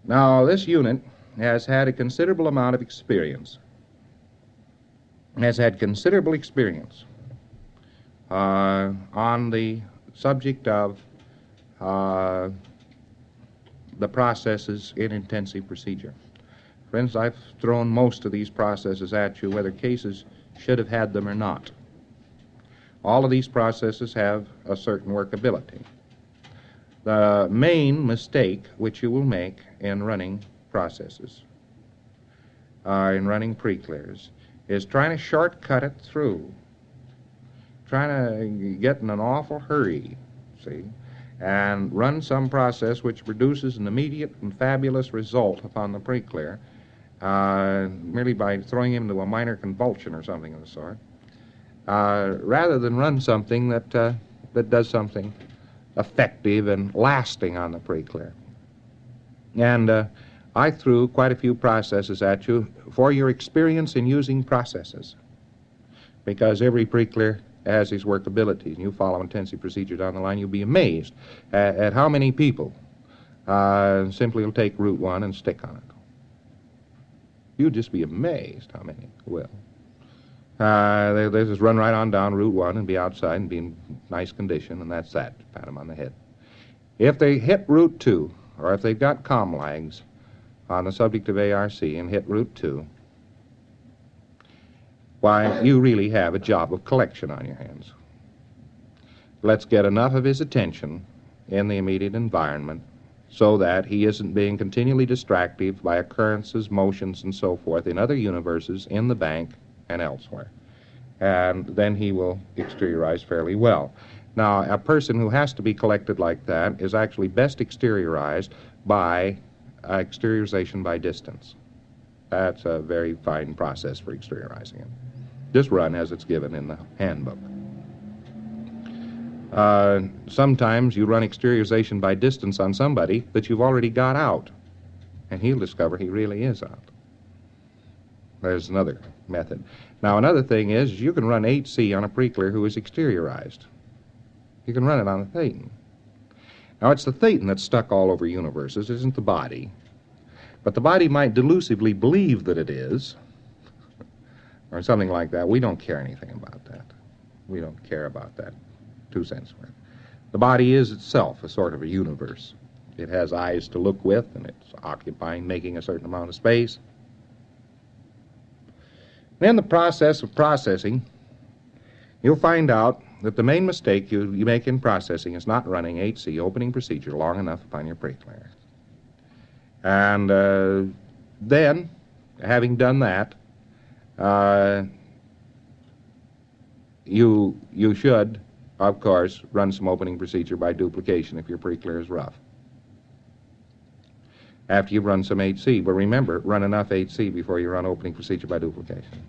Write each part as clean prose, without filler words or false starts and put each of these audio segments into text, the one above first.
Now, this unit has had a considerable amount of experience, on the subject of the processes in intensive procedure. Friends, I've thrown most of these processes at you, whether cases should have had them or not. All of these processes have a certain workability. The main mistake which you will make in running processes, in running pre-clears, is trying to shortcut it through, trying to get in an awful hurry, see, and run some process which produces an immediate and fabulous result upon the pre-clear, merely by throwing him into a minor convulsion or something of the sort, rather than run something that does something effective and lasting on the pre-clear. And I threw quite a few processes at you for your experience in using processes, because every pre-clear has his workability. And you follow intensive procedure down the line, you'll be amazed at how many people simply will take Route 1 and stick on it. You'll just be amazed how many will. They just run right on down Route 1 and be outside and be in nice condition, and that's that. Pat them on the head. If they hit Route 2, or if they've got comm lags on the subject of ARC and hit Route 2, why, you really have a job of collection on your hands. Let's get enough of his attention in the immediate environment so that he isn't being continually distracted by occurrences, motions, and so forth in other universes, in the bank, and elsewhere. And then he will exteriorize fairly well. Now, a person who has to be collected like that is actually best exteriorized by exteriorization by distance. That's a very fine process for exteriorizing him. Just run as it's given in the handbook. Sometimes you run exteriorization by distance on somebody that you've already got out, and he'll discover he really is out. There's another method. Now, another thing is you can run 8C on a pre-clear who is exteriorized. You can run it on the Thetan. Now, it's the Thetan that's stuck all over universes, isn't the body. But the body might delusively believe that it is, or something like that. We don't care anything about that. We don't care about that 2 cents worth. The body is itself a sort of a universe. It has eyes to look with, and it's occupying, making a certain amount of space. In the process of processing, you'll find out that the main mistake you make in processing is not running 8C opening procedure long enough upon your pre-clear. And then, having done that, you should, of course, run some opening procedure by duplication if your pre-clear is rough, after you've run some 8C. But remember, run enough 8C before you run opening procedure by duplication.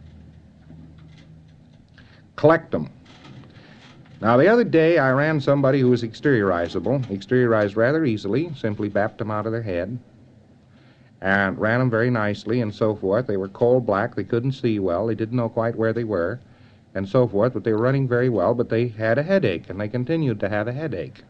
Collect them. Now, the other day I ran somebody who was exteriorizable, exteriorized rather easily, simply bapped them out of their head, and ran them very nicely and so forth. They were coal black, they couldn't see well, they didn't know quite where they were, and so forth, but they were running very well, but they had a headache, and they continued to have a headache.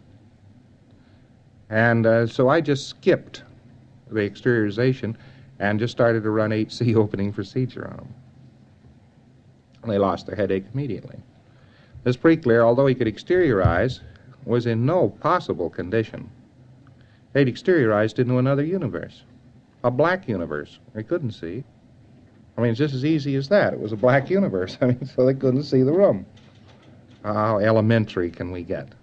And so I just skipped the exteriorization and just started to run 8C opening procedure on them. They lost their headache immediately. This pre-clear, although he could exteriorize, was in no possible condition. They'd exteriorized into another universe, a black universe. They couldn't see. I mean, it's just as easy as that. It was a black universe. I mean, so they couldn't see the room. How elementary can we get?